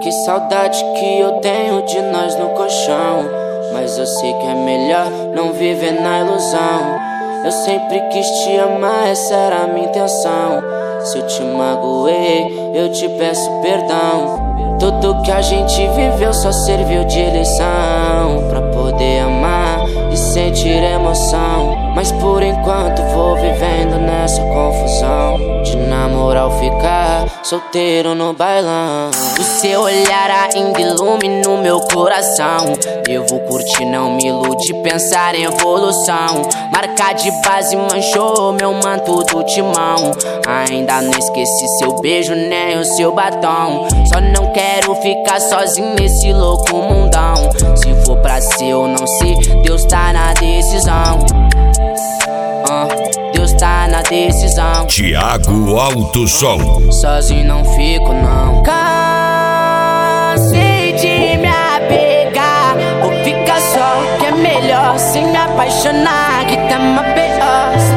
Que saudade que eu tenho de nós no colchão. Mas eu sei que é melhor não viver na ilusão. Eu sempre quis te amar, essa era a minha intenção. Se eu te magoei, eu te peço perdão. Tudo que a gente viveu só serviu de lição, pra poder amar e sentir emoção. Mas por enquanto vou vivendo nessa confusão de namorar ou ficar solteiro no bailão. O seu olhar ainda ilumina o meu coração. Eu vou curtir, não me ilude, pensar em evolução. Marca de base manchou meu manto do timão. Ainda não esqueci seu beijo nem o seu batom. Só não quero ficar sozinho nesse louco mundão. Se for pra ser ou não ser, Deus tá na decisão. Deus tá na decisão. Thiago Alto Som. Sozinho não fico não. Cansei de me apegar. Vou ficar só, que é melhor sem me apaixonar, que tá uma pior.